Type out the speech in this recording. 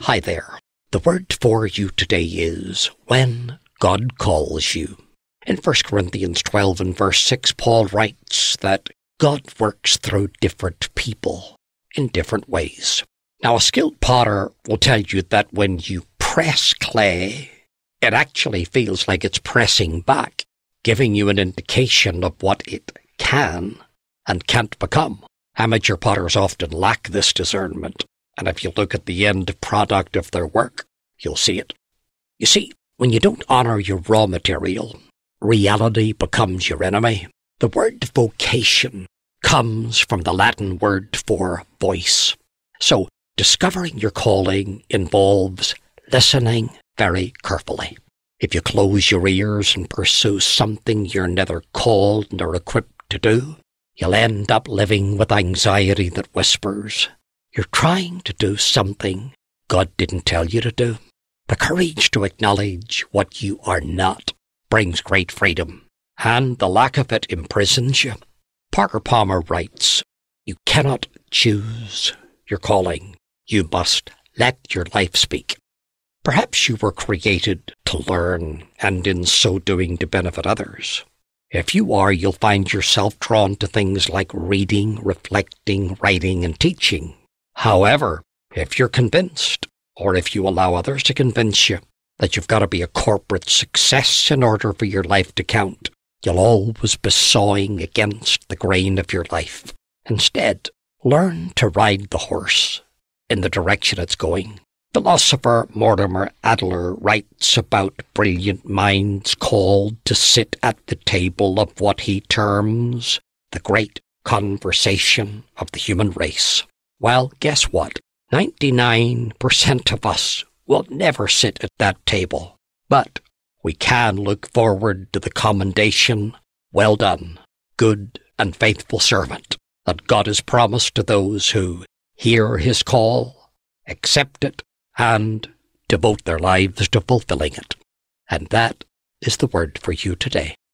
Hi there. The word for you today is when God calls you. In 1 Corinthians 12 and verse 6, Paul writes that God works through different people in different ways. Now, a skilled potter will tell you that when you press clay, it actually feels like it's pressing back, giving you an indication of what it can and can't become. Amateur potters often lack this discernment, and if you look at the end product of their work, you'll see it. You see, when you don't honor your raw material, reality becomes your enemy. The word vocation comes from the Latin word for voice. So, discovering your calling involves listening very carefully. If you close your ears and pursue something you're neither called nor equipped to do, you'll end up living with anxiety that whispers, you're trying to do something God didn't tell you to do. The courage to acknowledge what you are not brings great freedom, and the lack of it imprisons you. Parker Palmer writes, you cannot choose your calling. You must let your life speak. Perhaps you were created to learn, and in so doing to benefit others. If you are, you'll find yourself drawn to things like reading, reflecting, writing, and teaching. However, if you're convinced, or if you allow others to convince you, that you've got to be a corporate success in order for your life to count, you'll always be sawing against the grain of your life. Instead, learn to ride the horse in the direction it's going. Philosopher Mortimer Adler writes about brilliant minds called to sit at the table of what he terms the great conversation of the human race. Well, guess what? 99% of us will never sit at that table, but we can look forward to the commendation, well done, good and faithful servant, that God has promised to those who hear his call, accept it, and devote their lives to fulfilling it. And that is the word for you today.